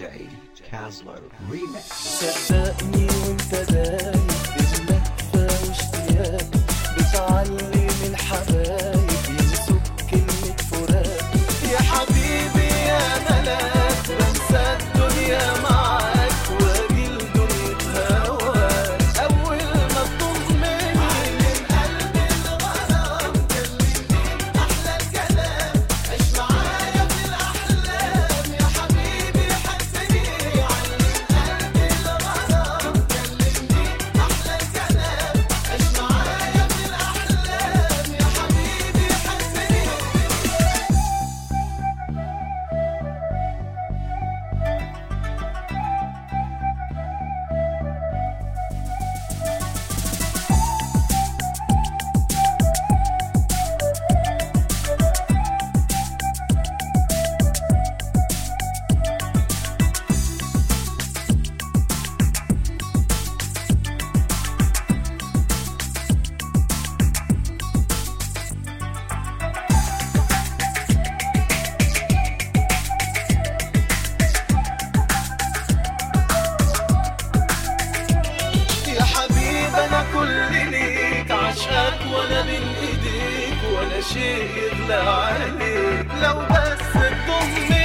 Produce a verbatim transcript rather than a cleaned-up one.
J Caslow Remix. صدقني وانت دايب بلهفة واشتياق بتعلم الحبايب ينسوا كلمة فراق. يا حبيبي يا ملاك بنسى الدنيا معاك واجي لدنيا هواك. أول ما تضمني من قلبي الغرام كلمني أحلى الكلام عيش معايا في الأحلام. يا حبيبي حسني علم قلبي الغرام كلمني أحلى الكلام عيش معايا في الأحلام. يا حبيبي حسني يا حبيب انا كل ليك عشقك وانا بين ايديك ولا شيء يغلى عليك. لو بس تضمني